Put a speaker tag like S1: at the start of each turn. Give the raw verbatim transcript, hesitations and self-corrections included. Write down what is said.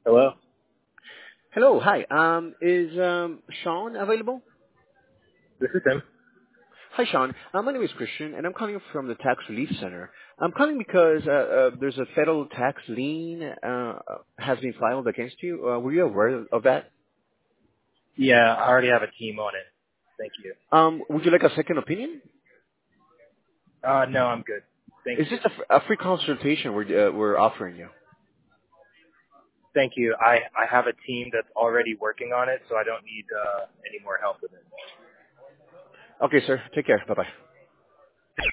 S1: Hello,
S2: Hello, hi. Um, is um, Sean available?
S1: this is Tim.
S2: Hi, Sean. Uh, my name is Christian, and I'm calling from the Tax Relief Center. I'm calling because uh, uh, there's a federal tax lien uh, has been filed against you. Uh, were you aware of that?
S1: Yeah, I already have a team on it. Thank you.
S2: Um, would you like a second opinion?
S1: Uh, no, I'm good. Thank
S2: Is
S1: you.
S2: this a, f- a free consultation we're, uh, we're offering you?
S1: Thank you. I, I have a team that's already working on it, so I don't need uh, any more help with it.
S2: Okay, sir. Take care. Bye-bye.